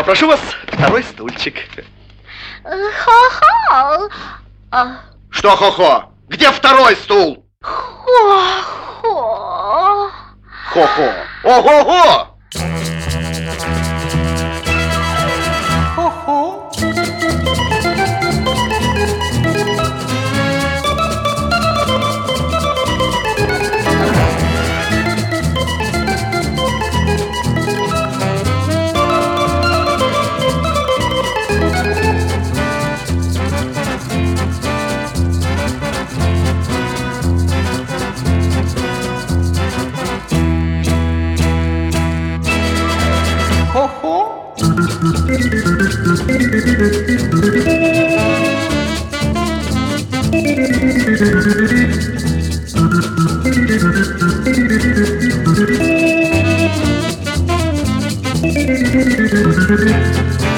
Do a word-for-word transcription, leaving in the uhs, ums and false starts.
Попрошу вас второй стульчик. Хо-хо. А, Что хо-хо? Где второй стул? Хо-хо. Хо-хо. Ого-го! Хо-хо. Хо-хо. Хо-хо.